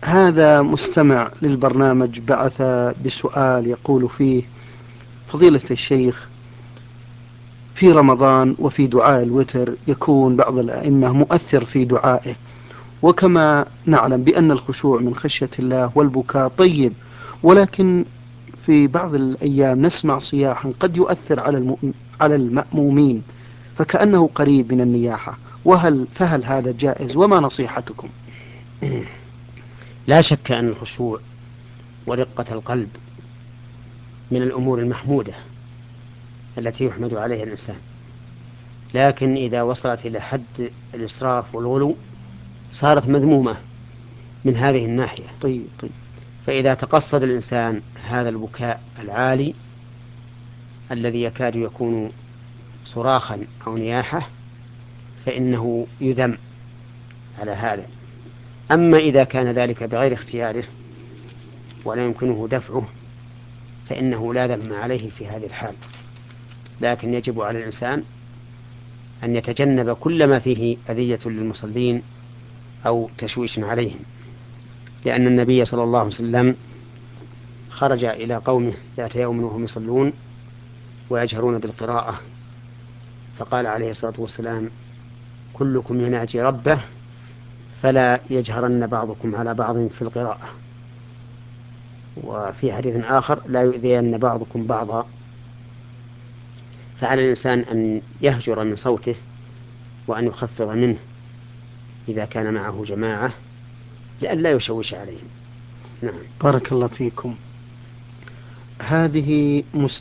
هذا مستمع للبرنامج بعث بسؤال يقول فيه: فضيلة الشيخ، في رمضان وفي دعاء الوتر يكون بعض الأئمة مؤثر في دعائه، وكما نعلم بأن الخشوع من خشية الله والبكاء طيب، ولكن في بعض الأيام نسمع صياحا قد يؤثر على المأمومين فكأنه قريب من النياحة، فهل هذا جائز؟ وما نصيحتكم؟ لا شك أن الخشوع ورقة القلب من الأمور المحمودة التي يحمد عليها الإنسان، لكن إذا وصلت إلى حد الإسراف والغلو صارت مذمومة من هذه الناحية. طيب. فإذا تقصد الإنسان هذا البكاء العالي الذي يكاد يكون صراخا أو نياحة فإنه يذم على هذا. أما إذا كان ذلك بغير اختياره ولا يمكنه دفعه فإنه لا ذم عليه في هذه الحال، لكن يجب على الإنسان أن يتجنب كل ما فيه أذية للمصلين أو تشويش عليهم، لأن النبي صلى الله عليه وسلم خرج إلى قومه ذات يوم وهم يصلون ويجهرون بالقراءة، فقال عليه الصلاة والسلام: كلكم يناجي ربه فلا يجهرن بعضكم على بعض في القراءة. وفي حديث آخر: لا يؤذين بعضكم بعضا. فعلى الإنسان أن يهجر من صوته وأن يخفض منه إذا كان معه جماعة لئلا يشوش عليهم. نعم. بارك الله فيكم. هذه